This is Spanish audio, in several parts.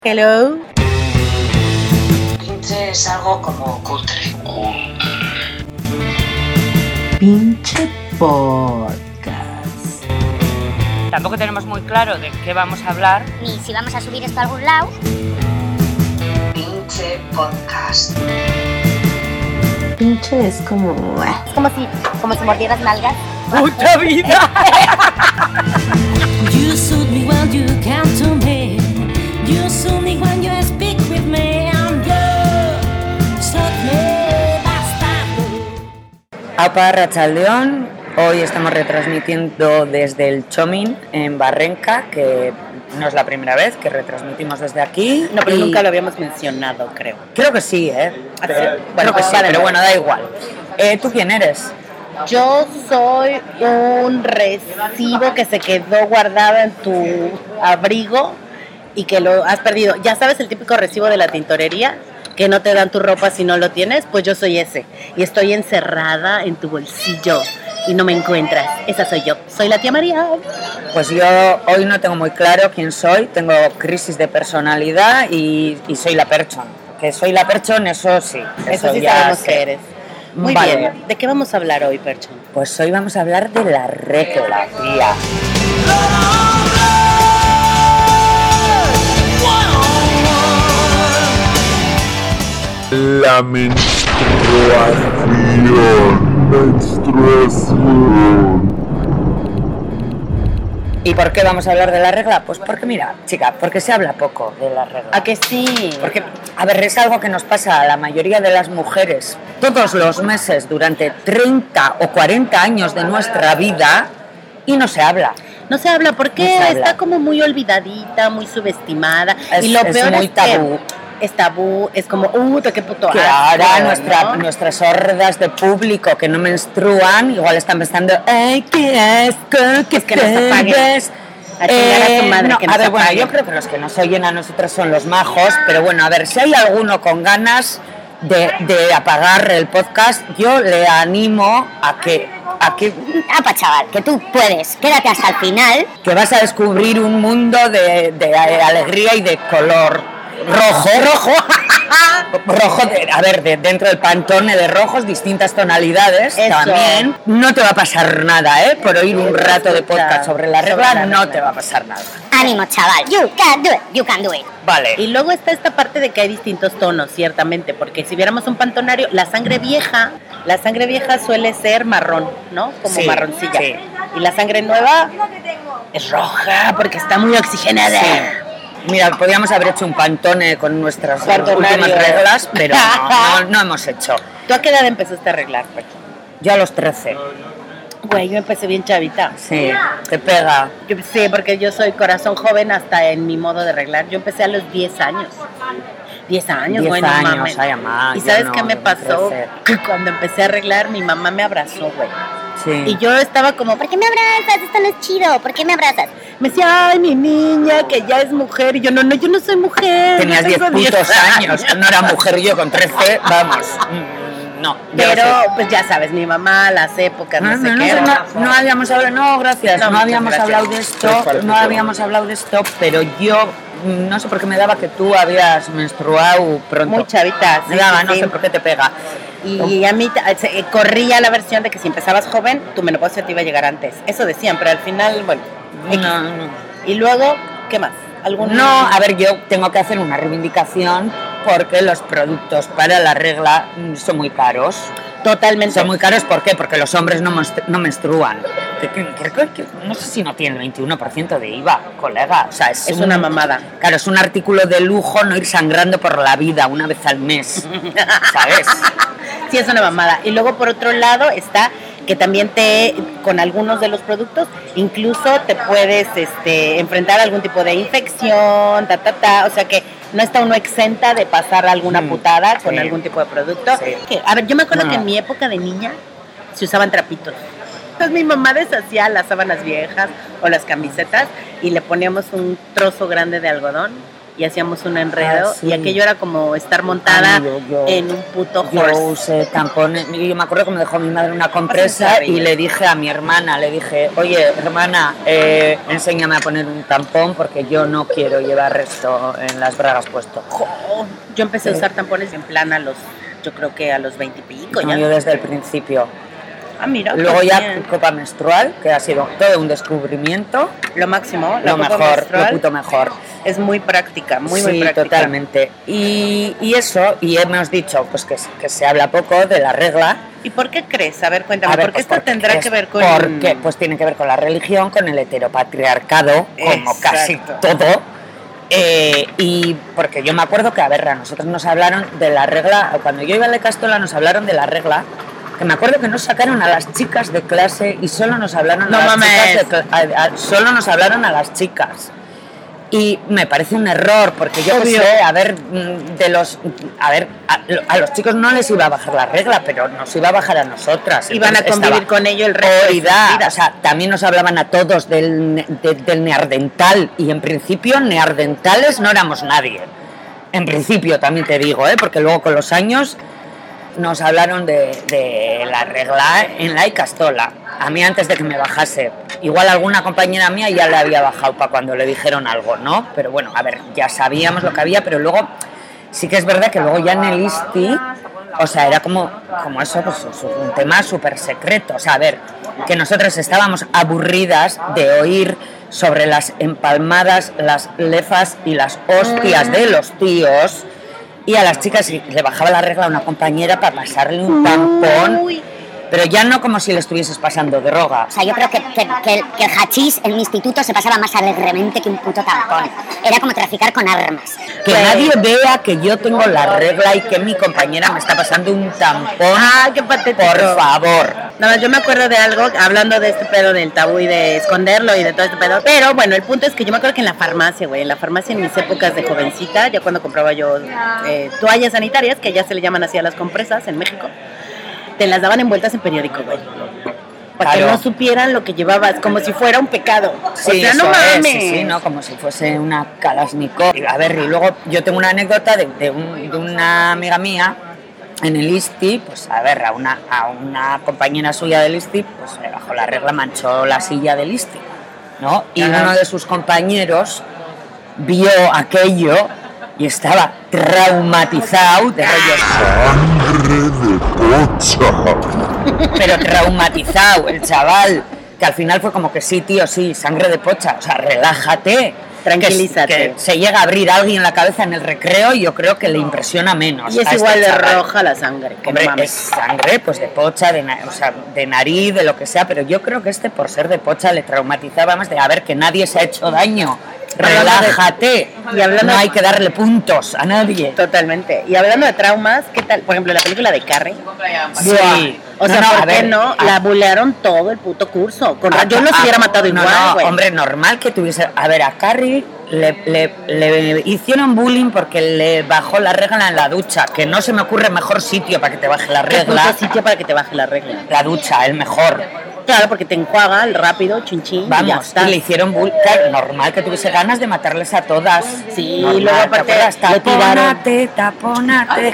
Hello. Pinche es algo como cutre. Pinche podcast. Tampoco tenemos muy claro de qué vamos a hablar. Ni si vamos a subir esto a algún lado. Pinche podcast. Pinche es como... Es como si mordieras nalgas. ¡Puta vida! You soothe me when you come to me. You soothe me when you speak with me. And you soothe me bastardo. Apa Arratsaldeon, hoy estamos retransmitiendo desde el Txomin en Barrenca, que no es la primera vez que retransmitimos desde aquí. No, pero nunca lo habíamos mencionado, creo. Creo que sí, ¿eh? Bueno, creo que sí, vale, pero bueno, da igual. ¿Tú quién eres? Yo soy un recibo que se quedó guardado en tu abrigo y que lo has perdido. Ya sabes, el típico recibo de la tintorería, que no te dan tu ropa si no lo tienes, pues yo soy ese. Y estoy encerrada en tu bolsillo y no me encuentras. Esa soy yo. Soy la tía María. Pues yo hoy no tengo muy claro quién soy, tengo crisis de personalidad y soy la Perchon. Que soy la Perchon, eso sí. Eso sí ya sabemos sé. que eres. Muy Vale. bien. ¿De qué vamos a hablar hoy, Perchon? Pues hoy vamos a hablar de la regla, tía. La menstruación. ¿Y por qué vamos a hablar de la regla? Pues porque, mira, chica, porque se habla poco de la regla. ¿A que sí? Porque, a ver, es algo que nos pasa a la mayoría de las mujeres todos los meses durante 30 o 40 años de nuestra vida y no se habla. No se habla porque No se habla. está como muy olvidadita, muy subestimada. Es- y lo es peor muy es tabú. que es tabú, es como, qué puto Que asco, ahora ¿no? nuestras hordas de público que no menstruan igual están pensando, ¡ay, qué asco, Pues que nos apaguen. ustedes! A chingar a su madre, no, que a nos ver, bueno, apaguen. yo creo que los que nos oyen a nosotros son los majos, pero bueno, a ver, si hay alguno con ganas de apagar el podcast, yo le animo a que Apa, chaval, que tú puedes. Quédate hasta el final. que vas a descubrir un mundo de alegría y de color rojo, dentro del pantone de rojos, distintas tonalidades. Eso. También no te va a pasar nada, por oír un rato de podcast sobre la regla, no te va a pasar nada. Ánimo, chaval. You can do it. You can do it. Vale. Y luego está esta parte de que hay distintos tonos, ciertamente, porque si viéramos un pantonario, la sangre vieja suele ser marrón, ¿no? Como Sí, marroncilla. sí. Y la sangre nueva es roja porque está muy oxigenada. Sí. Mira, podríamos haber hecho un pantone con nuestras Pantonario. últimas reglas, pero no hemos hecho. ¿Tú a qué edad empezaste a arreglar, Perchon? Yo a los 13. Güey, yo empecé bien chavita. Sí, te pega. Yo sí, porque yo soy corazón joven hasta en mi modo de arreglar. Yo empecé a los 10 años. 10 años, 10 güey, no años, mames. ay, mamá, ¿Y yo sabes no, qué me yo no pasó? 13. Que cuando empecé a arreglar, mi mamá me abrazó, güey. Sí. Y yo estaba como, ¿Por qué me abrazas? Esto no es chido. ¿Por qué me abrazas? me decía, ay, mi niña, que ya es mujer. Y yo, no, yo no soy mujer. Tenías yo 10 tengo putos años, no era mujer yo con 13, vamos. No, yo Pero, no sé. pues ya sabes, mi mamá, las épocas, no, sé No, qué. no habíamos hablado, no, gracias, No, no muchas habíamos gracias. hablado de esto, no habíamos hablado de esto, pero yo no sé por qué me daba que tú habías menstruado pronto. Muy chavita, Me sí, daba, sí, no sí. sé por qué te pega. Y a mí corría la versión de que si empezabas joven, tu menopausia te iba a llegar antes. Eso decían, pero al final, bueno. X. No. Y luego, ¿qué más? ¿Algún... No, a ver, yo tengo que hacer una reivindicación porque los productos para la regla son muy caros. Totalmente. Son muy caros, ¿por qué? Porque los hombres no menstruan. Creo que no sé si no tiene el 21% de IVA, colega. O sea, es una mamada. Claro, es un artículo de lujo no ir sangrando por la vida una vez al mes, ¿sabes? Sí, es una mamada. Y luego, por otro lado, está que también con algunos de los productos, incluso te puedes enfrentar a algún tipo de infección, o sea que no está uno exenta de pasar alguna putada con sí. algún tipo de producto. Sí. A ver, yo me acuerdo No. que en mi época de niña se usaban trapitos. Entonces mi mamá deshacía las sábanas viejas o las camisetas y le poníamos un trozo grande de algodón y hacíamos un enredo, sí. y aquello era como estar montada Yo- en un puto Yo horse. usé tampones, y yo me acuerdo que me dejó mi madre una compresa y le dije a mi hermana, le dije, oye, hermana, enséñame a poner un tampón porque yo no quiero llevar esto en las bragas puesto. Yo empecé a usar tampones en plan yo creo que a los 20 y pico No, ya. yo desde el principio. Ah, mira. Luego pues ya bien. copa menstrual, que ha sido todo un descubrimiento, Lo máximo, la lo copa mejor, menstrual lo puto mejor. es muy práctica, muy Sí, práctica. totalmente. Y eso, y hemos dicho pues que se habla poco de la regla. ¿Y por qué crees? A ver, cuéntame, A ver, ¿por qué pues esto porque tendrá es- que ver con...? Porque pues tiene que ver con la religión, con el heteropatriarcado, como casi Exacto. todo. Y porque yo me acuerdo que, a ver, a nosotros nos hablaron de la regla, cuando yo iba a la Castola nos hablaron de la regla, que me acuerdo que nos sacaron a las chicas de clase y solo nos hablaron No a las mames. chicas solo nos hablaron a las chicas. Y me parece un error, porque yo que Obvio. sé, a ver, a los chicos no les iba a bajar la regla, pero nos iba a bajar a nosotras. Iban a Entonces convivir estaba con ello el resto de sus Oida, vidas. o sea, también nos hablaban a todos del neardental, y en principio neardentales no éramos nadie. En principio también te digo, porque luego con los años nos hablaron de la regla en la Icastola. A mí antes de que me bajase, igual alguna compañera mía ya le había bajado para cuando le dijeron algo, ¿no? Pero bueno, a ver, ya sabíamos lo que había, pero luego sí que es verdad que luego ya en el ISTI, o sea, era como eso, pues un tema súper secreto. O sea, a ver, que nosotros estábamos aburridas de oír sobre las empalmadas, las lefas y las hostias de los tíos, y a las chicas le bajaba la regla a una compañera para pasarle un tampón, pero ya no como si le estuvieses pasando droga. O sea, yo creo que el hachís en mi instituto se pasaba más alegremente que un puto tampón. Era como traficar con armas. Que nadie vea que yo tengo la regla y que mi compañera me está pasando un tampón. ¡Ah, qué patético! Por favor. Nada más, yo me acuerdo de algo, hablando de este pedo del tabú y de esconderlo y de todo este pedo. Pero bueno, el punto es que yo me acuerdo que en la farmacia, güey, en mis épocas de jovencita, ya cuando compraba yo toallas sanitarias, que ya se le llaman así a las compresas en México, te las daban envueltas en periódico, güey. Para que Claro. no supieran lo que llevabas, como si fuera un pecado. Sí, o sea, no eso es, mames. sí, ¿no? Como si fuese una Kalashnikov. A ver, y luego yo tengo una anécdota de una amiga mía en el ISTI, pues a ver, a una compañera suya del ISTI, pues le bajó la regla, manchó la silla del ISTI, ¿no? Y Ajá. uno de sus compañeros vio aquello y estaba traumatizado de rollos. ¡Sangre de pocha! Pero traumatizado el chaval, que al final fue como que sí, tío, sí, sangre de pocha, o sea, relájate. Tranquilízate. Que se llega a abrir a alguien la cabeza en el recreo y yo creo que le impresiona menos. Y es a este igual de chaval. roja la sangre. Que Hombre, no mames. es sangre, pues de pocha, o sea, de nariz, de lo que sea, pero yo creo que por ser de pocha le traumatizaba más de a ver que nadie se ha hecho daño. Relájate. Y hablando no de- hay que darle puntos a nadie. Totalmente. Y hablando de traumas, ¿qué tal? Por ejemplo, la película de Carrie. Sí. O sea, No, no, ¿por a qué ver, no? La bulearon todo el puto curso. Yo Ah, los hubiera matado no, igual, no, güey. hombre, normal que tuviese... A ver, a Carrie le hicieron bullying porque le bajó la regla en la ducha, que no se me ocurre mejor sitio para que te baje la ¿Qué regla. puto sitio para que te baje la regla? La ducha, el mejor. Claro, porque te enjuaga el rápido, chinchín, y ya Vamos, está. y le hicieron bullying. Claro, normal que tuviese ganas de matarles a todas. Sí, Normal, y luego ¿te aparte acuerdas? le tiraron. Tapónate.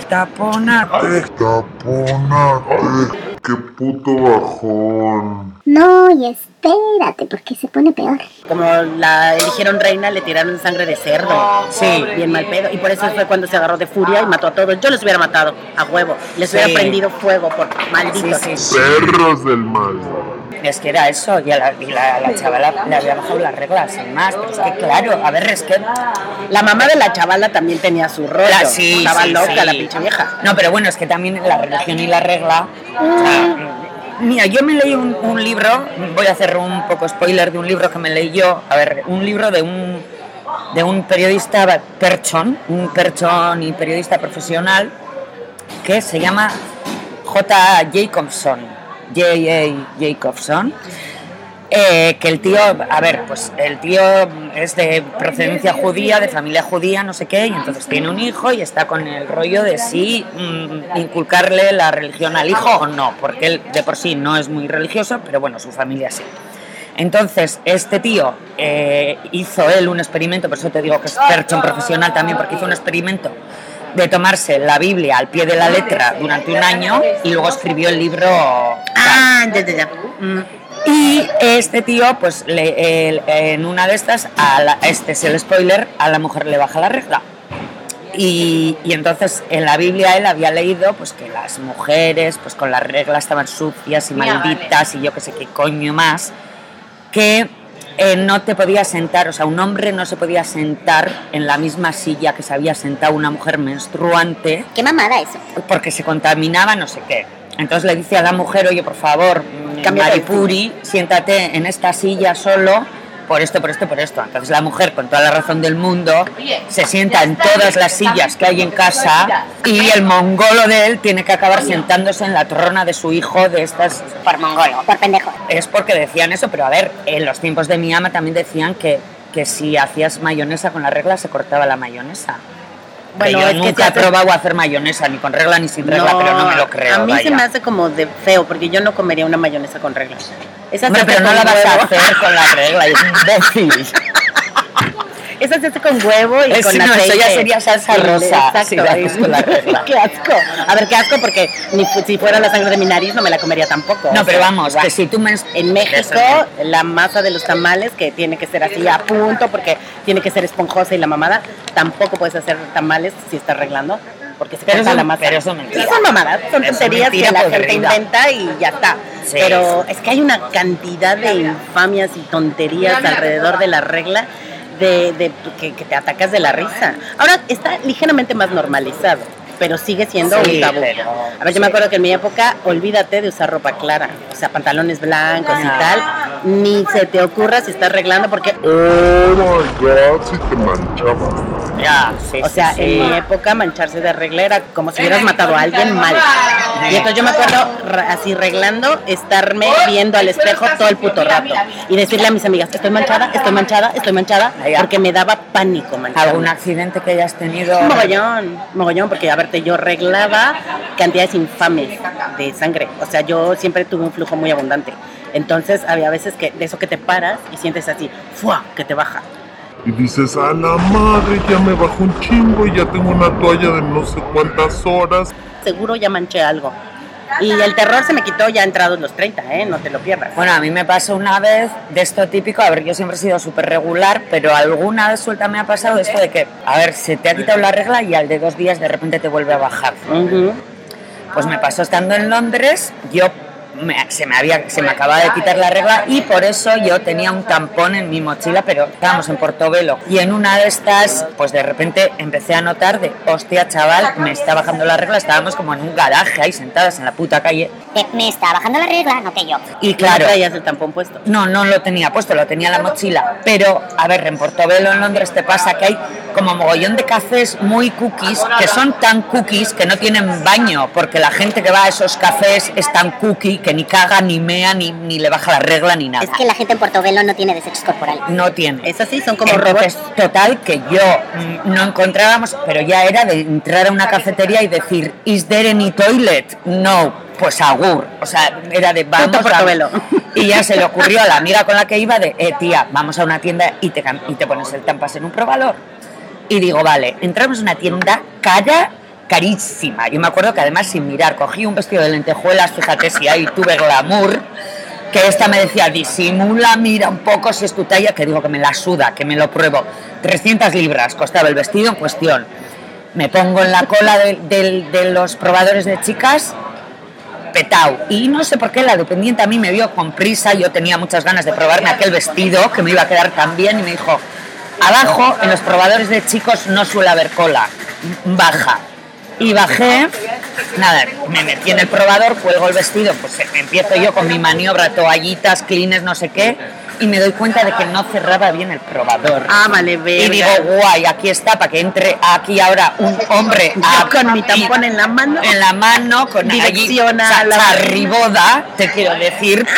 Taponate. ¡Qué puto bajón! No, y espérate, porque se pone peor. Como la eligieron reina, le tiraron sangre de cerdo. Sí. Bien mal pedo. Y por eso fue cuando se agarró de furia y mató a todos. Yo los hubiera matado, a huevo. Les Sí. hubiera prendido fuego por malditos. Sí. ¡Perros del mal! Es que era eso, y la chavala le había bajado las reglas, sin más. Pero es que, claro, a ver, es que... La mamá de la chavala también tenía su rollo. Sí, Estaba sí, loca sí. la pinche vieja. No, pero bueno, es que también la religión y la regla... o sea, mira, yo me leí un libro, voy a hacer un poco spoiler de un libro que me leí yo, a ver, un libro de un periodista un perchón y periodista profesional, que se llama J.A. Jacobson, que el tío, a ver, pues el tío es de procedencia judía, de familia judía, no sé qué, y entonces tiene un hijo y está con el rollo de si inculcarle la religión al hijo o no, porque él de por sí no es muy religioso, pero bueno, su familia sí. Entonces, este tío hizo él un experimento, por eso te digo que es perchón profesional también, porque hizo un experimento de tomarse la Biblia al pie de la letra durante un año y luego escribió el libro. Ya. Y este tío, pues en una de estas, este es el spoiler, a la mujer le baja la regla. Y entonces en la Biblia él había leído pues que las mujeres pues con la regla estaban sucias y malditas y yo que sé qué coño más, que no te podías sentar, o sea, un hombre no se podía sentar en la misma silla que se había sentado una mujer menstruante. Qué mamada eso. Porque se contaminaba no sé qué. Entonces le dice a la mujer, oye, por favor, Maripuri, siéntate en esta silla solo, por esto. Entonces la mujer, con toda la razón del mundo, se sienta en todas las sillas que hay en casa y el mongolo de él tiene que acabar sentándose en la trona de su hijo de estas... Por mongolo, por pendejo. Es porque decían eso, pero a ver, en los tiempos de mi ama también decían que si hacías mayonesa con la regla se cortaba la mayonesa. Bueno, yo nunca he probado a hacer mayonesa, ni con regla ni sin regla, pero no me lo creo. A mí vaya. se me hace como de feo, porque yo no comería una mayonesa con regla. Hombre, pero no la vas a hacer con la regla, es imbécil. Esa se hace con huevo y con no, aceite. Eso ya sería salsa rosa. Exacto. Si la haces con la regla. Qué asco. A ver, qué asco, porque si fuera la sangre de mi nariz no me la comería tampoco. No, pero vamos, que si tú me... En México, la masa de los tamales, que tiene que ser así a punto, porque tiene que ser esponjosa y la mamada, tampoco puedes hacer tamales si estás arreglando, porque se corta la masa. Pero eso es mentira. Sí, son mamadas, son Eso tonterías mentira que la gente podrida. inventa y ya está. Sí. Pero es que hay una cantidad de infamias y tonterías alrededor de la regla que te atacas de la risa. Ahora está ligeramente más normalizado, pero sigue siendo Sí, un tabú. pero- A ver, yo me acuerdo que en mi época, olvídate de usar ropa clara, o sea, pantalones blancos y tal, ni se te ocurra si estás arreglando, porque, Oh my god, si te manchabas. Ya, sí, o sea, sí, en sí. mi época mancharse de regla era como si hubieras matado a alguien mal. Y entonces yo me acuerdo así arreglando, estarme viendo al espejo todo el puto rato y decirle a mis amigas, estoy manchada, Ya. porque me daba pánico mancharme. ¿Algún accidente que hayas tenido? Mogollón, porque a verte, yo arreglaba cantidades infames de sangre, o sea, yo siempre tuve un flujo muy abundante, entonces había veces que de eso que te paras y sientes así, ¡fua!, que te baja. Y dices, a la madre, ya me bajó un chingo y ya tengo una toalla de no sé cuántas horas. Seguro ya manché algo. Y el terror se me quitó ya entrados los 30, no te lo pierdas. Bueno, a mí me pasó una vez de esto típico, a ver, yo siempre he sido súper regular, pero alguna vez suelta me ha pasado esto de que, a ver, se te ha quitado la regla y al de 2 días de repente te vuelve a bajar. Ujú. Pues me pasó estando en Londres, se me acababa de quitar la regla y por eso yo tenía un tampón en mi mochila, pero estábamos en Portobelo y en una de estas, pues de repente empecé a notar de, hostia chaval, me está bajando la regla, estábamos como en un garaje ahí sentadas en la puta calle Me está bajando la regla, no que yo. y Claro. claro, Traías el tampón puesto. no lo tenía puesto, lo tenía en la mochila. Pero, a ver, en Portobelo, en Londres, te pasa que hay como mogollón de cafés muy cookies, que son tan cookies que no tienen baño, porque la gente que va a esos cafés es tan cookie que ni caga, ni mea, ni le baja la regla, ni nada. Es que la gente en Portobelo no tiene desechos corporales. No tiene. Es así, son como Entonces, robots. total, que yo no encontrábamos, pero ya era de entrar a una cafetería y decir, ¿is there any toilet? No, pues agur. O sea, era de vamos Puto Portobelo. Y ya se le ocurrió a la amiga con la que iba de, tía, vamos a una tienda y te pones el Tampas en un provalor. Y digo, vale, entramos a una tienda carísima. Yo me acuerdo que además sin mirar, cogí un vestido de lentejuelas, fíjate si ahí tuve glamour, que esta me decía, disimula, mira un poco si es tu talla, que digo que me la suda, que me lo pruebo. 300 libras costaba el vestido en cuestión. Me pongo en la cola de los probadores de chicas, petao. Y no sé por qué la dependiente a mí me vio con prisa, yo tenía muchas ganas de probarme aquel vestido, que me iba a quedar tan bien, y me dijo, abajo en los probadores de chicos no suele haber cola, baja. Y bajé, nada, me metí en el probador, cuelgo el vestido, pues empiezo yo con mi maniobra, toallitas, cleaners, no sé qué, y me doy cuenta de que no cerraba bien el probador. Ah, vale, verga. Y digo, guay, aquí está, para que entre aquí ahora un hombre Yo con mi tampón en la mano. en la mano, con allí, Direcciona la- charriboda, te quiero decir,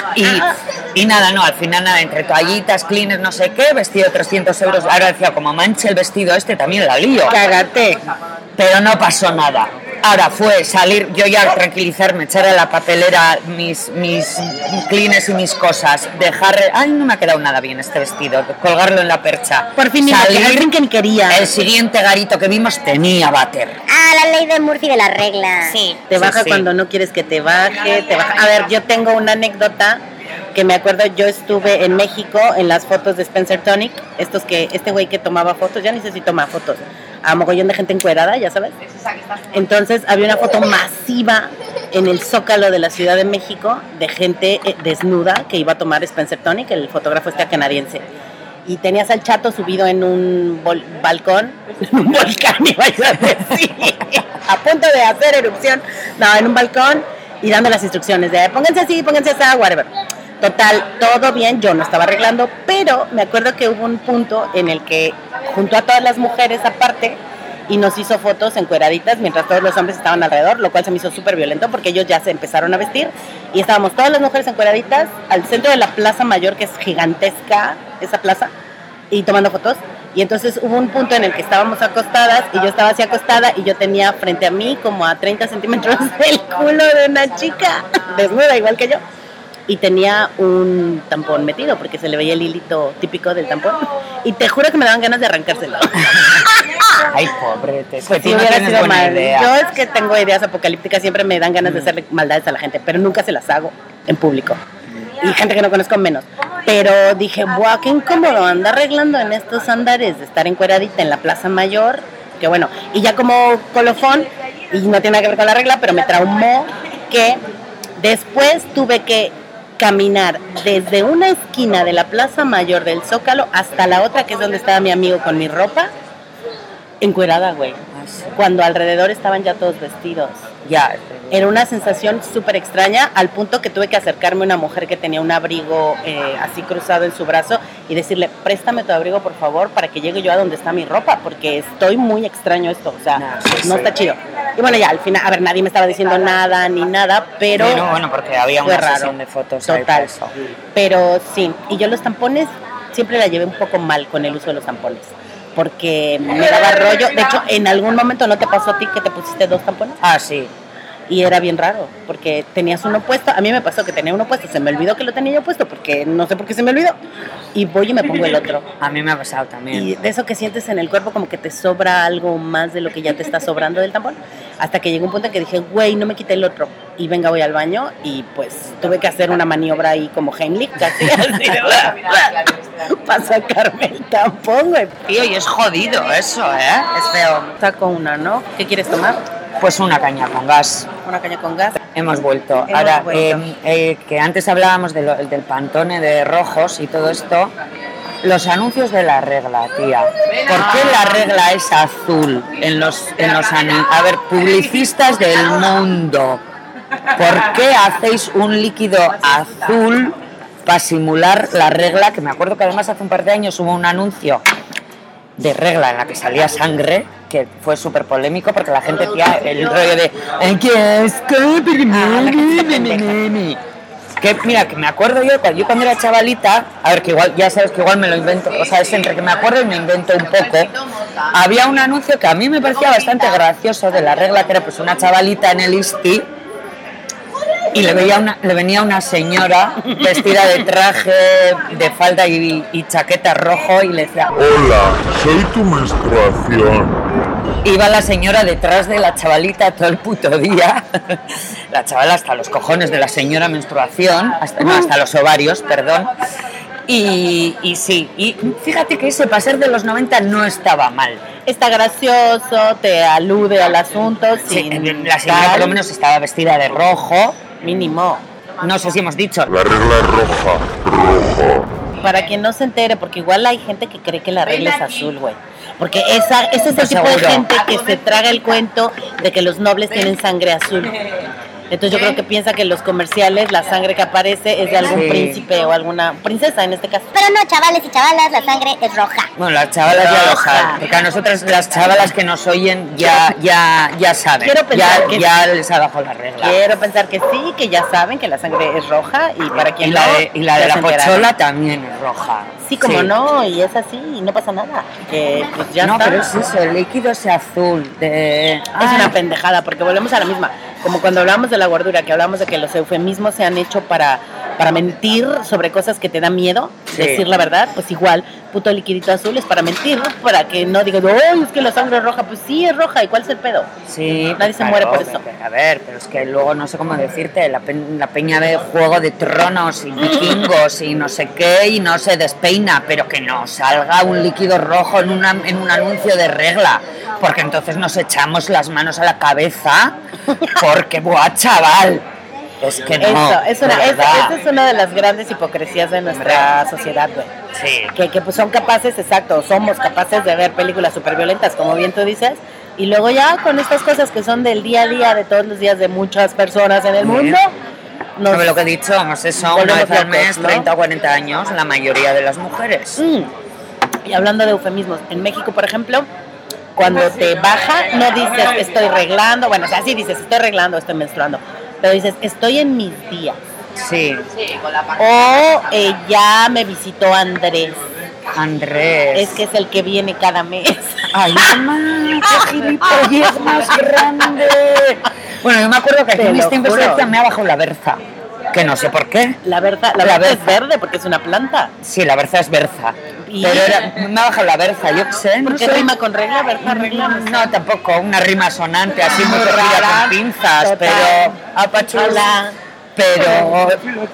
y nada, no, al final nada, entre toallitas, cleaners, no sé qué, vestido de 300 euros, ahora decía, como manche el vestido este, también la lío. Cágate. Pero no pasó nada. Ahora fue salir, yo ya tranquilizarme, echar a la papelera mis clines y mis cosas, dejar... Ay, no me ha quedado nada bien este vestido, colgarlo en la percha. Por fin, alguien que ni quería. El siguiente garito que vimos tenía váter. Ah, la ley de Murphy de la regla. Sí. Te baja cuando no quieres que te baje, te baja. A ver, yo tengo una anécdota que me acuerdo, yo estuve en México en las fotos de Spencer Tonic, este güey que tomaba fotos, ya ni sé si toma fotos, a mogollón de gente encuerada, ya sabes. Entonces había una foto masiva en el Zócalo de la Ciudad de México de gente desnuda que iba a tomar Spencer Tonic, el fotógrafo canadiense. Y tenías al Chato subido en un balcón, en un volcán, iba a decir, a punto de hacer erupción, no, en un balcón y dando las instrucciones de pónganse así, whatever. Total, todo bien, yo no estaba arreglando, pero me acuerdo que hubo un punto en el que juntó a todas las mujeres aparte y nos hizo fotos encueraditas mientras todos los hombres estaban alrededor, lo cual se me hizo súper violento porque ellos ya se empezaron a vestir y estábamos todas las mujeres encueraditas al centro de la Plaza Mayor, que es gigantesca esa plaza, y tomando fotos. Y entonces hubo un punto en el que estábamos acostadas y yo estaba así acostada y yo tenía frente a mí como a 30 centímetros el culo de una chica desnuda igual que yo. Y tenía un tampón metido porque se le veía el hilito típico del tampón. Y te juro que me daban ganas de arrancárselo. Ay, pobre, pues si hubiera sido mal. Yo es que tengo ideas apocalípticas, siempre me dan ganas de hacerle maldades a la gente, pero nunca se las hago en público. Y gente que no conozco menos. Pero dije, ¡buah, qué incómodo! Anda arreglando en estos andares de estar encueradita en la Plaza Mayor. Que bueno, y ya como colofón, y no tiene nada que ver con la regla, pero me traumó que después tuve que caminar desde una esquina de la Plaza Mayor del Zócalo hasta la otra, que es donde estaba mi amigo con mi ropa, encuerada, güey. Cuando alrededor estaban ya todos vestidos. Ya. Era una sensación súper extraña, al punto que tuve que acercarme a una mujer que tenía un abrigo así cruzado en su brazo y decirle, préstame tu abrigo, por favor, para que llegue yo a donde está mi ropa, porque estoy muy extraño esto, o sea, no está chido. Y bueno, ya al final, a ver, nadie me estaba diciendo nada ni nada, pero... Bueno, porque había una sesión de fotos. Total. Pero sí, y yo los tampones siempre la llevé un poco mal con el uso de los tampones, porque me daba rollo. De hecho, en algún momento, ¿no te pasó a ti que te pusiste 2 tampones? Ah, sí. Y era bien raro, porque tenías uno puesto. A mí me pasó que tenía uno puesto, se me olvidó que lo tenía yo puesto, porque no sé por qué se me olvidó. Y voy y me pongo el otro. A mí me ha pasado también. Y de eso que sientes en el cuerpo, como que te sobra algo más de lo que ya te está sobrando del tampón. Hasta que llegó un punto en que dije, güey, no me quité el otro. Y venga, voy al baño, y pues tuve que hacer una maniobra ahí como Heimlich, casi así, para sacarme el tampón, güey. Tío, y es jodido eso, ¿eh? Es feo. Saco una, ¿no? ¿Qué quieres tomar? Pues una caña con gas. Una caña con gas. Hemos vuelto. Ahora, que antes hablábamos del Pantone de rojos y todo esto, los anuncios de la regla, tía. ¿Por qué la regla es azul en los anuncios? A ver, publicistas del mundo, ¿por qué hacéis un líquido azul para simular la regla? Que me acuerdo que además hace un par de años hubo un anuncio de regla en la que salía sangre, que fue súper polémico porque la gente decía el rollo de que mira, que me acuerdo yo cuando era chavalita, a ver, que igual, ya sabes que igual me lo invento, o sea, es entre que me acuerdo y me invento un poco. Había un anuncio que a mí me parecía bastante gracioso de la regla, que era pues una chavalita en el ISTI y le venía una señora vestida de traje, de falda y chaqueta rojo, y le decía: hola, soy tu menstruación. Iba la señora detrás de la chavalita todo el puto día, la chavala hasta los cojones de la señora menstruación, hasta los ovarios, perdón. Y sí, y fíjate que ese para ser de los 90 no estaba mal. Está gracioso, te alude al asunto. Sí, la señora por lo menos estaba vestida de rojo. Mínimo. No sé si hemos dicho. La regla es roja. Para quien no se entere, porque igual hay gente que cree que la regla es azul, güey. Porque ese es el tipo de gente que se traga el cuento de que los nobles tienen sangre azul. Entonces yo creo que piensa que en los comerciales la sangre que aparece es de algún Sí. príncipe o alguna princesa en este caso. Pero no, chavales y chavalas, la sangre es roja. Bueno, las chavalas ya lo Roja. saben, porque a nosotras las chavalas que nos oyen ya saben, Quiero pensar que ya les ha bajado la regla. Quiero pensar que sí, que ya saben que la sangre es roja y para quien Y la no, de, y la de ya la se enteraron. pochola también es roja. Sí, como no, y es así, y no pasa nada. Que pues ya no, está. pero es eso, el líquido ese azul de... Es una pendejada, porque volvemos a la misma. Como cuando hablábamos de la gordura, que hablamos de que los eufemismos se han hecho para mentir sobre cosas que te da miedo, Sí. decir la verdad, pues igual, puto liquidito azul es para mentir, para que no digas, ¡ay, es que la sangre es roja! Pues sí, es roja, ¿y cuál es el pedo? Sí, Nadie se muere por eso. A ver, pero es que luego no sé cómo decirte, la peña de Juego de Tronos y vikingos y no sé qué, y no se despeina, pero que no salga un líquido rojo en un anuncio de regla, porque entonces nos echamos las manos a la cabeza, porque, ¡buah, chaval! Es que no, Esa es una de las grandes hipocresías de nuestra sociedad, güey. Sí. Que pues son capaces, exacto, somos capaces de ver películas súper violentas, como bien tú dices, y luego ya con estas cosas que son del día a día, de todos los días de muchas personas en el mundo, nos ¿Sabes lo que he dicho? Vamos, eso, una volvemos vez al locos, mes, ¿no? 30 o 40 años, la mayoría de las mujeres. Y hablando de eufemismos, en México, por ejemplo, cuando te baja, no dices estoy reglando, bueno, o sea, sí dices estoy reglando, estoy menstruando, pero dices estoy en mis días. Sí. O ya me visitó Andrés, Andrés. es que es el que viene cada mes. ¡Ay, mamá! ¡Qué gilipollez más grande! Bueno, yo me acuerdo que aquí Te en lo este juro. investigación me ha bajado la berza. Que no sé por qué. La berza es verde porque es una planta. Sí, la berza es berza. ¿Y? Pero me ha bajado la berza, yo qué sé. No ¿Por qué sé. rima con regla? Berza, regla. No sé. No, tampoco. Una rima sonante, así muy cogida rara, con pinzas. total. Pero... apachurra. Hola. Pero...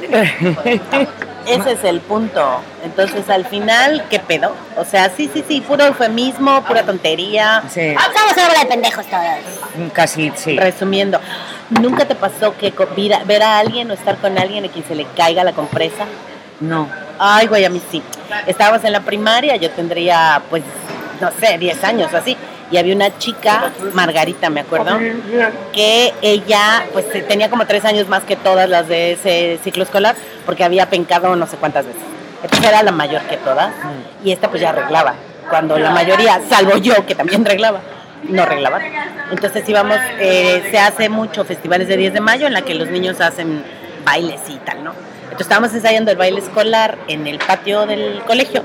Ese es el punto. Entonces, al final, ¿qué pedo? O sea, sí, puro eufemismo, pura tontería. sí, Somos una bola de pendejos todos. casi, sí. Resumiendo, ¿nunca te pasó que ver a alguien o estar con alguien a quien se le caiga la compresa? No. Ay, güey, a mí sí. Estábamos en la primaria, yo tendría, pues, no sé, 10 años o así. Y había una chica, Margarita, me acuerdo, que ella, pues, tenía como 3 años más que todas las de ese ciclo escolar, porque había pencado no sé cuántas veces. Entonces era la mayor que todas, y esta pues ya arreglaba. Cuando la mayoría, salvo yo, que también arreglaba, no arreglaban. Entonces íbamos, se hace mucho festivales de 10 de mayo en la que los niños hacen bailes y tal, ¿no? Entonces estábamos ensayando el baile escolar en el patio del colegio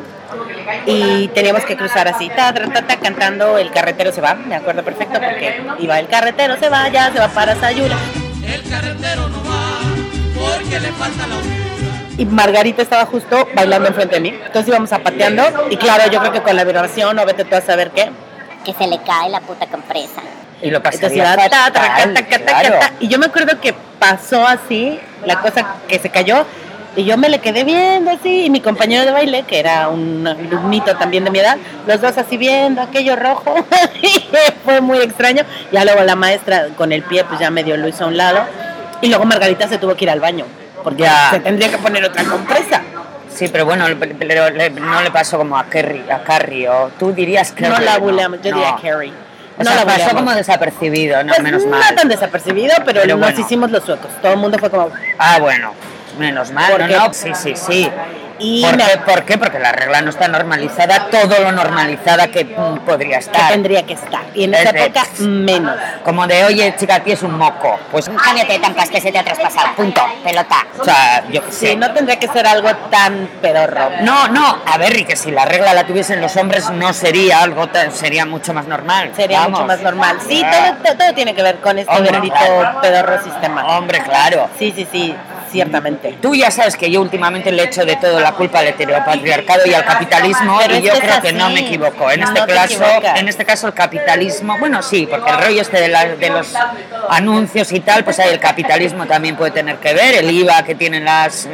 y teníamos que cruzar así, cantando El carretero se va, me acuerdo perfecto porque iba El carretero se va, ya se va para Sayula. El carretero no va porque le falta la hondura. Y Margarita estaba justo bailando enfrente de mí, entonces íbamos zapateando y claro, yo creo que con la vibración o vete tú a saber qué, Que se le cae la puta compresa. Y lo entonces pasaría iba fatal, claro. y yo me acuerdo que pasó así, la cosa que se cayó, y yo me le quedé viendo así, y mi compañero de baile, que era un alumnito también de mi edad, los dos así viendo aquello rojo, y fue muy extraño. Ya luego la maestra con el pie pues ya medio lo hizo a un lado, y luego Margarita se tuvo que ir al baño, porque Ya. se tendría que poner otra compresa. Sí, pero bueno, pero no le pasó como a Carrie, o tú dirías que No la buleamos, yo diría Carrie. O No sea, la pasó buleamos. como desapercibido, no, Pues menos no mal. tan desapercibido, pero nos bueno. hicimos los suecos. Todo el mundo fue como... Ah, bueno, menos mal, Porque- no, sí. Y ¿Por me- qué? ¿Por qué? Porque la regla no está normalizada, todo lo normalizada que podría que estar. tendría que estar. Y en esa Es de- época, menos. Como de, oye, chica, aquí es un moco. Pues, Cámbiate de tampas que se te ha traspasado. Punto. Pelota. o sea, yo qué Sí, sé. no tendría que ser algo tan pedorro. No, a ver, y que si la regla la tuviesen los hombres no sería algo sería mucho más normal. Sería Vamos. mucho más normal. Sí, Ah. todo tiene que ver con este Hombre, bendito claro. pedorro sistema. Hombre, claro. Sí, ciertamente. Tú ya sabes que yo últimamente le echo de todo la culpa al heteropatriarcado y al capitalismo, Pero y es yo que es creo que no así. me equivoco. En No este te caso, equivocas. en este caso el capitalismo, bueno, sí, porque el rollo este de los anuncios y tal, pues ahí el capitalismo también puede tener que ver, el IVA que tienen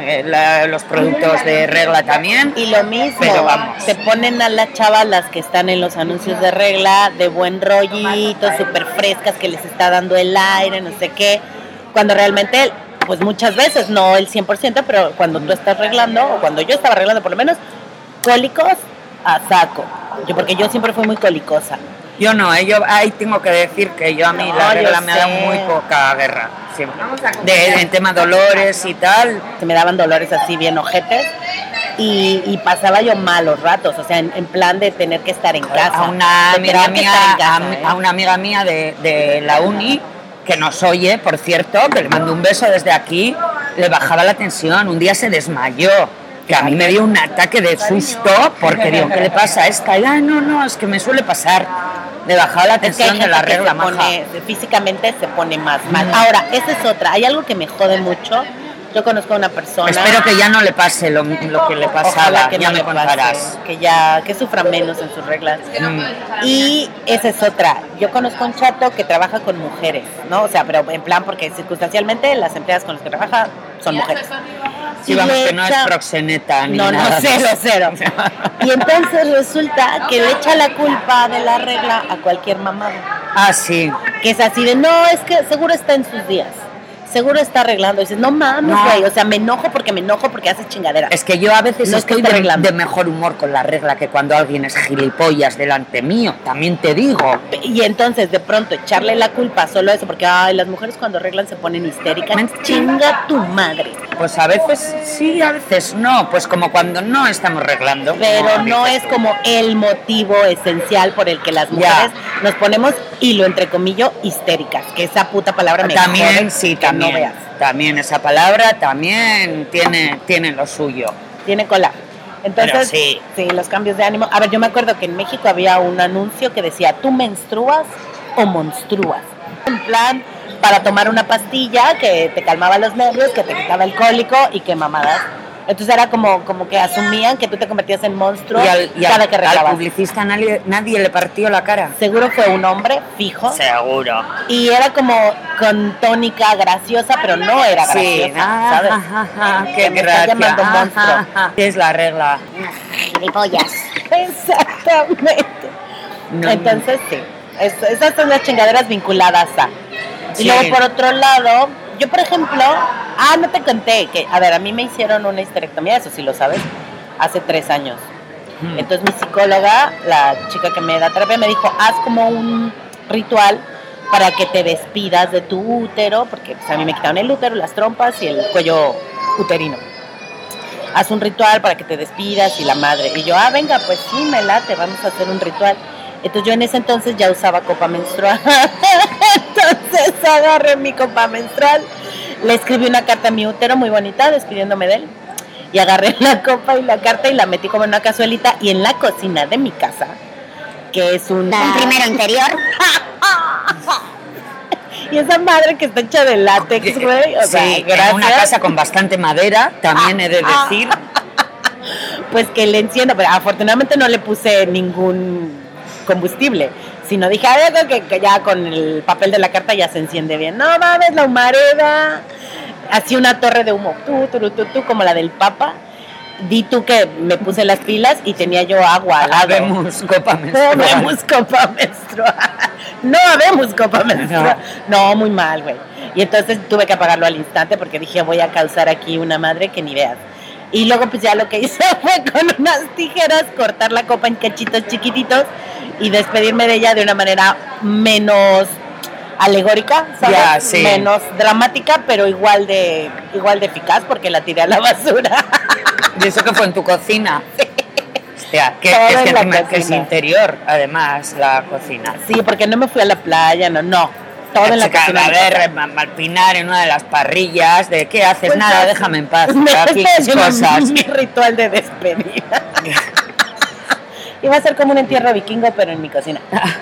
los productos de regla también. Y lo mismo, Pero vamos. se ponen a las chavalas que están en los anuncios de regla, de buen rollito, súper frescas, que les está dando el aire, no sé qué, cuando realmente, pues muchas veces, no el 100%, pero cuando tú estás arreglando, o cuando yo estaba arreglando por lo menos, cólicos a saco. Porque yo siempre fui muy colicosa. Yo no, yo ahí tengo que decir que yo a mí la No, yo regla me ha dado sé. muy poca guerra. sí. En tema dolores y tal. Se me daban dolores así bien ojetes y pasaba yo malos ratos, o sea, en plan de tener que estar en casa. A una de amiga tener que mía, estar en casa, a una amiga mía de la uni, que nos oye, por cierto, que le mando un beso desde aquí, le bajaba la tensión, un día se desmayó, que a mí me dio un ataque de susto, porque digo, ¿qué le pasa a esta? Y, no, es que me suele pasar. Le bajaba la Es que hay tensión de gente la que regla, se pone, físicamente se pone más mal. Ahora, esa es otra. Hay algo que me jode mucho. Yo conozco a una persona. Espero que ya no le pase lo que le pasaba. Ojalá que ya no me le contarás. pase, que sufra menos en sus reglas. Y esa es otra. Yo conozco a un chato que trabaja con mujeres, ¿no? O sea, pero en plan porque circunstancialmente las empleadas con las que trabaja son mujeres. Sí, vamos, que no es proxeneta ni no, nada. No, cero. Y entonces resulta que le echa la culpa de la regla a cualquier mamá. Ah, sí. Que es así de, no, es que seguro está en sus días. Seguro está arreglando. Y dices, no mames, güey. O sea, me enojo porque haces chingadera. Es que yo a veces no estoy de mejor humor con la regla que cuando alguien es gilipollas delante mío. También te digo. Y entonces, de pronto, echarle la culpa solo a eso, porque las mujeres cuando arreglan se ponen histéricas. Chinga tu madre. Pues a veces sí, a veces no. Pues como cuando no estamos arreglando. Pero no es como el motivo esencial por el que las mujeres nos ponemos, y lo entrecomillo, histéricas. Que esa puta palabra me también, jode, sí, que también. No veas. También esa palabra también tiene lo suyo. Tiene cola. Entonces, sí, los cambios de ánimo. A ver, yo me acuerdo que en México había un anuncio que decía, ¿tú menstruas o monstrúas? En plan, para tomar una pastilla que te calmaba los nervios, que te quitaba el cólico y que mamadas. Entonces era como que asumían que tú te convertías en monstruo cada que arreglabas. Al publicista nadie le partió la cara. Seguro fue un hombre, fijo. Seguro. Y era como con tónica graciosa, pero no era graciosa, ¿sabes? Qué me está llamando monstruo. Es la regla. Gilipollas. Exactamente. No, entonces, sí. Esas son las chingaderas vinculadas a. Y luego, por otro lado, yo, por ejemplo, no te conté que, a ver, a mí me hicieron una histerectomía, eso sí lo sabes, hace 3 años. Entonces mi psicóloga, la chica que me da terapia, me dijo, haz como un ritual para que te despidas de tu útero, porque pues, a mí me quitaron el útero, las trompas y el cuello uterino. Haz un ritual para que te despidas y la madre. Y yo, venga, pues sí, me late, vamos a hacer un ritual. Entonces yo en ese entonces ya usaba copa menstrual. Entonces agarré mi copa menstrual, le escribí una carta a mi útero muy bonita despidiéndome de él, y agarré la copa y la carta y la metí como en una cazuelita, y en la cocina de mi casa, que es un primero interior. Y esa madre que está hecha de látex, güey, o sea, en una casa con bastante madera, también he de decir. Pues que le enciendo, pero afortunadamente no le puse ningún combustible, sino dije, que ya con el papel de la carta ya se enciende bien. No mames, la humareda, así una torre de humo, tú, como la del Papa. Di tú que me puse las pilas y tenía yo agua al lado. Habemos copa menstrual. No habemos copa menstrual. No habemos copa menstrual. No, muy mal, güey. Y entonces tuve que apagarlo al instante porque dije, voy a causar aquí una madre que ni veas. Y luego pues ya lo que hice fue con unas tijeras cortar la copa en cachitos chiquititos y despedirme de ella de una manera menos alegórica, ¿sabes? Ya, sí. Menos dramática, pero igual de eficaz, porque la tiré a la basura. ¿Y eso que fue en tu cocina? Sí. Hostia, que es interior, además, la cocina. Sí, porque no me fui a la playa, no. Todo en la cocina. A ver, Malpinar en una de las parrillas, ¿de qué haces? Pues nada, déjame en paz. Aquí cosas. Mi ritual de despedida. Iba a ser como un entierro vikingo, pero en mi cocina.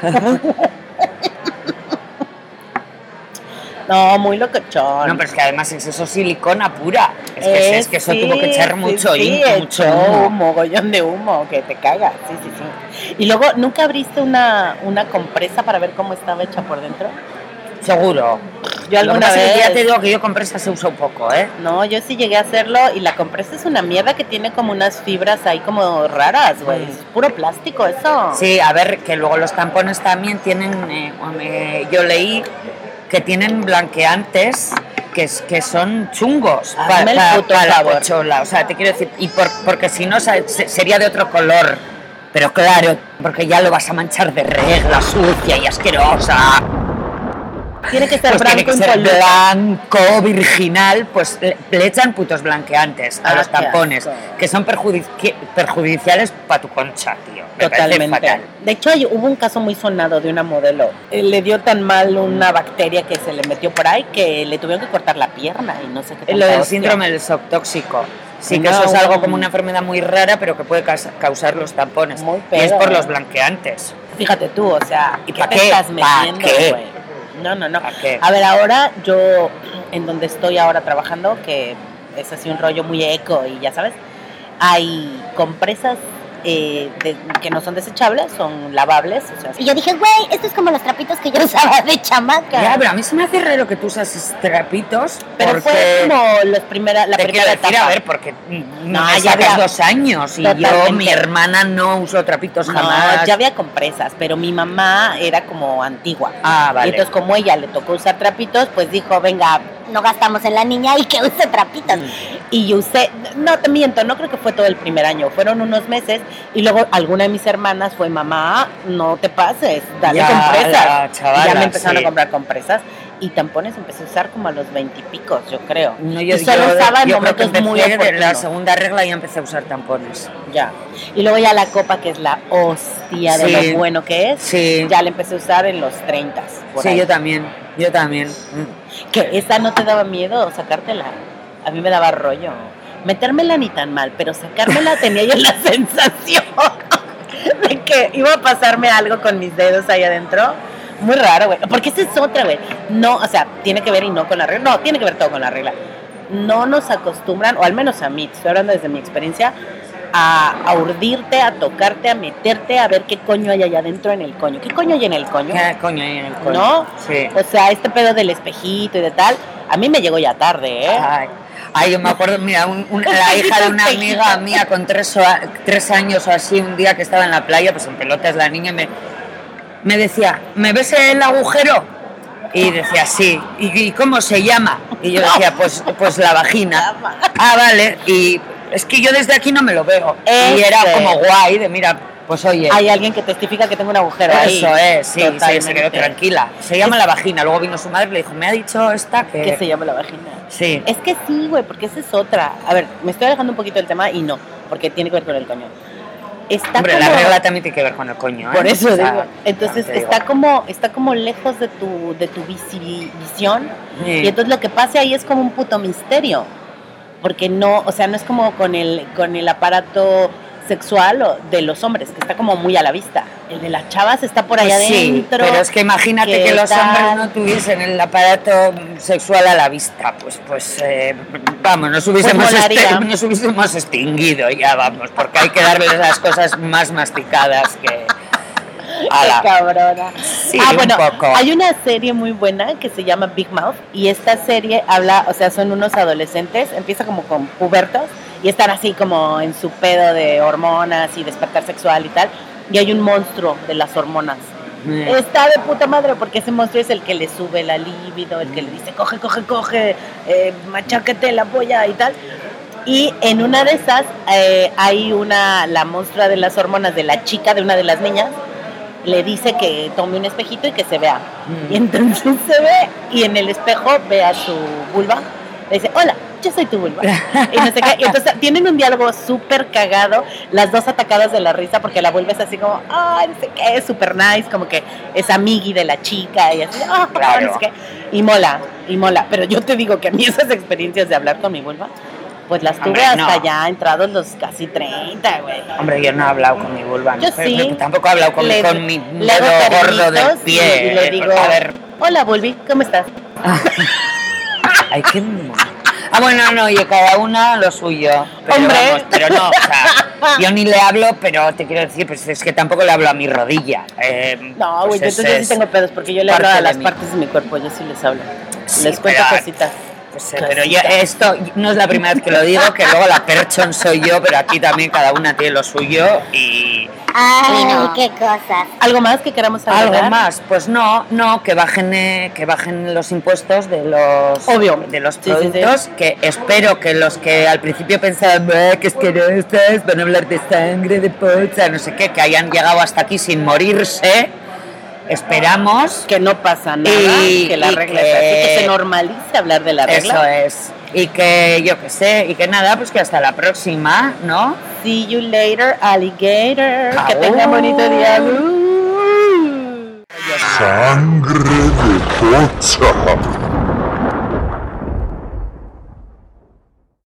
No, muy locochón. No, pero es que además es eso silicona pura. Es que eso sí, tuvo que echar mucho mucho humo. Mogollón de humo, que te cagas. Sí. Y luego, ¿nunca abriste una compresa para ver cómo estaba hecha por dentro? Seguro. Yo alguna vez... Ya te digo que yo compresa se usa un poco, ¿eh? No, yo sí llegué a hacerlo y la compresa es una mierda que tiene como unas fibras ahí como raras, güey. Es puro plástico eso. Sí, a ver, que luego los tampones también tienen... yo leí que tienen blanqueantes que son chungos para la pochola. O sea, te quiero decir, porque si no sería de otro color. Pero claro, porque ya lo vas a manchar de regla sucia y asquerosa. Tiene que ser pues blanco tiene que ser impoluto. blanco, virginal, pues le echan putos blanqueantes a los qué tampones, asco. que son perjudiciales para tu concha, tío. Me parece Totalmente. fatal. De hecho, hubo un caso muy sonado de una modelo. Le dio tan mal una bacteria que se le metió por ahí que le tuvieron que cortar la pierna y no sé qué. Lo tanta del hostia. síndrome del shock tóxico. Sí, que No, eso es algo como una enfermedad muy rara, pero que puede causar los tampones. Muy y es pedo, por ¿eh? los blanqueantes. Fíjate tú, o sea, ¿Y ¿qué pa' te qué? estás ¿Pa' metiendo, qué? güey? No. ¿Pa' qué? A ver, ahora yo, en donde estoy ahora trabajando, que es así un rollo muy eco y ya sabes, hay compresas que no son desechables, son lavables. O sea, Y yo dije, güey, esto es como los trapitos que yo usaba de chamaca. Ya, pero a mí se me hace raro que tú uses trapitos. pero porque fue como la te primera quiero decir, etapa. a ver, porque No, me ya sacas había- 2 años y Totalmente. yo, mi hermana no usó trapitos No, jamás. ya había compresas, pero mi mamá era como antigua. Ah, vale. Y entonces como ella le tocó usar trapitos, pues dijo, venga, No gastamos en la niña y que use trapitos. y yo usé, no te miento, no creo que fue todo el primer año, fueron unos meses y luego alguna de mis hermanas fue, mamá, no te pases, dale Ya, compresas. la chavala, y ya me empezaron sí. a comprar compresas y tampones empecé a usar como a los 20 y picos, yo creo. No, y solo usaba en yo creo que momentos muy empecé de la oportunos. segunda regla y empecé a usar tampones. Ya. Y luego ya la copa, que es la hostia de Sí. lo bueno que es, Sí. ya la empecé a usar en los 30. Sí, yo también. Que esa no te daba miedo sacártela. A mí me daba rollo. Metérmela ni tan mal, pero sacármela tenía yo la sensación de que iba a pasarme algo con mis dedos ahí adentro. Muy raro, güey. Porque esa es otra, güey. No, o sea, tiene que ver y no con la regla. No, tiene que ver todo con la regla. No nos acostumbran, o al menos a mí, estoy hablando desde mi experiencia, a urdirte, a tocarte, a meterte, a ver qué coño hay allá adentro en el coño. ¿Qué coño hay en el coño? ¿Qué coño hay en el coño? ¿No? Sí. O sea, este pedo del espejito y de tal, a mí me llegó ya tarde, ¿eh? Ay, yo me acuerdo, mira, la hija de una amiga mía con 3 años o así, un día que estaba en la playa, pues en pelotas la niña, me decía, ¿me ves el agujero? Y decía, sí. ¿Y cómo se llama? Y yo decía, pues la vagina. Ah, vale. Y es que yo desde aquí no me lo veo. Y era como guay de, mira, pues oye. Hay alguien que testifica que tengo un agujero ahí. Eso es, sí, Totalmente. se quedó tranquila. Se llama la vagina. Luego vino su madre y le dijo, me ha dicho esta que... Que se llama la vagina. Sí. Es que sí, güey, porque esa es otra. A ver, me estoy alejando un poquito del tema y no, porque tiene que ver con el coño. Está Hombre, como... la regla también tiene que ver con el coño, ¿eh? Por eso O sea, digo. Entonces te digo. está como lejos de tu visión. Sí. Y entonces lo que pasa ahí es como un puto misterio. Porque no, o sea, no es como con el aparato sexual de los hombres, que está como muy a la vista. El de las chavas está por allá Pues sí, adentro. pero es que imagínate que los tal. hombres no tuviesen el aparato sexual a la vista, vamos, nos hubiésemos, molaría. nos hubiésemos extinguido ya, vamos, porque hay que darles las cosas más masticadas que... Ala. Qué cabrona. Sí, un bueno, poco. hay una serie muy buena que se llama Big Mouth y esta serie habla, o sea, son unos adolescentes, empieza como con pubertos y están así como en su pedo de hormonas y despertar sexual y tal, y hay un monstruo de las hormonas. Está de puta madre porque ese monstruo es el que le sube la libido, el que le dice coge, macháquete la polla y tal. Y en una de esas hay la monstrua de las hormonas de la chica de una de las niñas, le dice que tome un espejito y que se vea. Y entonces se ve y en el espejo ve a su vulva. Le dice, hola, yo soy tu vulva. Y no sé qué. Y entonces tienen un diálogo súper cagado, las dos atacadas de la risa porque la vulva es así como, ay, no sé qué, súper nice, como que es amigui de la chica y así, Claro. no sé qué. Y mola. Pero yo te digo que a mí esas experiencias de hablar con mi vulva, pues las tuve Hombre, hasta no. ya entrados los casi 30, güey. Hombre, yo no he hablado con mi vulva, ¿no? Yo Pero sí. tampoco he hablado con Le mi le hago dedo gordo del cariñitos pie. y le digo, A ver, hola Bulbi, ¿cómo estás? ay, qué mono. Bueno, no, oye, cada una lo suyo. Pero Hombre. vamos, pero no, o sea, yo ni le hablo, pero te quiero decir, pues es que tampoco le hablo a mi rodilla. No, güey, pues yo entonces sí tengo pedos porque yo le hablo parte a de las mí. partes de mi cuerpo, yo sí les hablo. Sí, les cuento pero- cositas. Pero ya esto no es la primera vez que lo digo, que luego la perchón soy yo, pero aquí también cada una tiene lo suyo y... Ay, qué cosas. ¿Algo más que queramos hablar? ¿Algo más? Pues no, que bajen los impuestos de los Obvio. de los Sí, sí, productos, sí. que espero que los que al principio pensaban que es que no estas van a hablar de sangre, de pocha, no sé qué, que hayan llegado hasta aquí sin morirse esperamos Que no pasa nada, Y- que la y regla que- es así, que se normalice hablar de la regla. eso es. Y que yo qué sé, y que nada, pues que hasta la próxima, ¿no? See you later, alligator. Que Au. tengan bonito día. Sangre de pocha.